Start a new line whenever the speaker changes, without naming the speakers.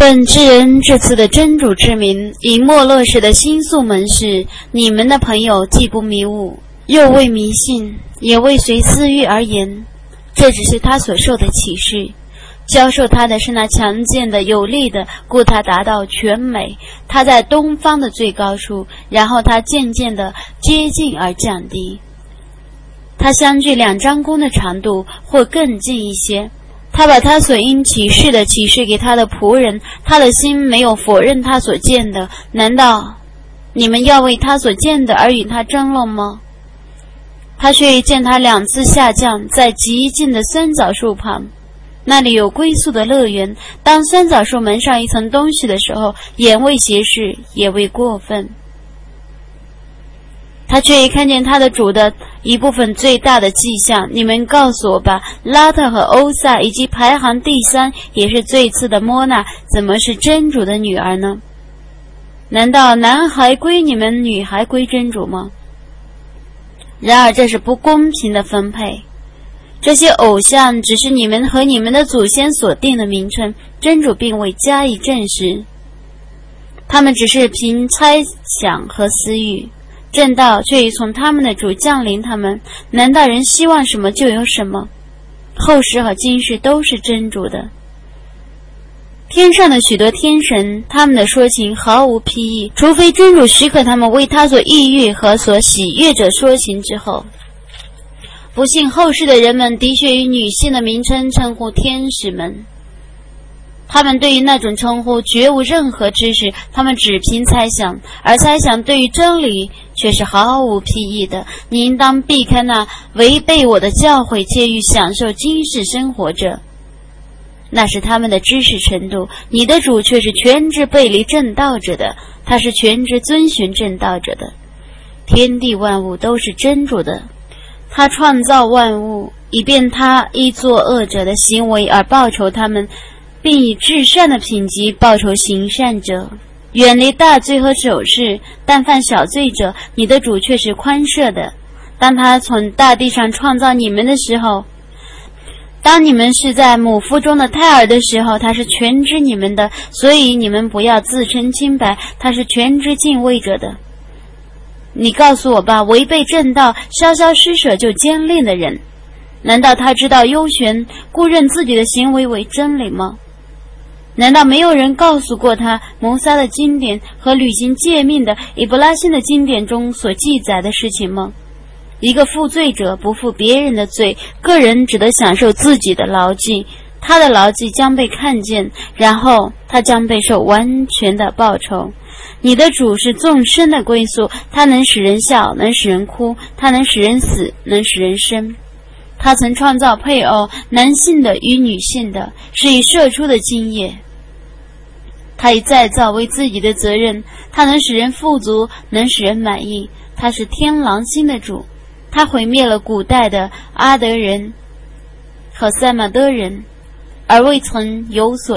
本知人至此的真主之名，以没落时的星宿门市，你们的朋友既不迷雾，又未迷信，也未随私欲而言，这只是他所受的启示。教授他的是那强健的有力的，故他达到全美，他在东方的最高处，然后他渐渐的接近而降低，他相距2张弓的长度或更近一些。他把他所应启示的启示给他的仆人，他的心没有否认他所见的。难道你们要为他所见的而与他争论吗？他却见他2次下降在极近的酸枣树旁，那里有归宿的乐园。当酸枣树蒙上一层东西的时候，也未斜视，也未过分。他却已看见他的主的一部分最大的迹象。你们告诉我吧，拉特和欧萨以及排行第3也是最次的莫娜，怎么是真主的女儿呢？难道男孩归你们，女孩归真主吗？然而这是不公平的分配。这些偶像只是你们和你们的祖先所定的名称，真主并未加以证实，他们只是凭猜想和私欲，正道却已从他们的主降临他们。难道人希望什么就有什么？后世和今世都是真主的。天上的许多天神，他们的说情毫无裨益，除非真主许可他们为他所抑郁和所喜悦者说情之后。不信后世的人们的确以女性的名称称呼天使们，他们对于那种称呼绝无任何知识，他们只凭猜想，而猜想对于真理却是毫无裨益的。你应当避开那违背我的教诲且欲享受今世生活者，那是他们的知识程度。你的主却是全知背离正道者的，他是全知遵循正道者的。天地万物都是真主的，他创造万物，以便他依作恶者的行为而报酬他们，并以至善的品级报酬行善者。远离大罪和丑事，但犯小罪者，你的主却是宽赦的。当他从大地上创造你们的时候，当你们是在母腹中的胎儿的时候，他是全知你们的，所以你们不要自称清白，他是全知敬畏者的。你告诉我吧，违背正道、稍稍施舍就坚令的人，难道他知道幽玄，故认自己的行为为真理吗？难道没有人告诉过他摩萨的经典和履行诫命的以布拉辛的经典中所记载的事情吗？一个负罪者不负别人的罪，个人只得享受自己的牢记，他的牢记将被看见，然后他将被受完全的报酬。你的主是众生的归宿，他能使人笑，能使人哭，他能使人死，能使人生。他曾创造配偶，男性的与女性的，是以射出的精液。他以再造为自己的责任，他能使人富足，能使人满意。他是天狼星的主，他毁灭了古代的阿德人和塞马德人，而未曾有所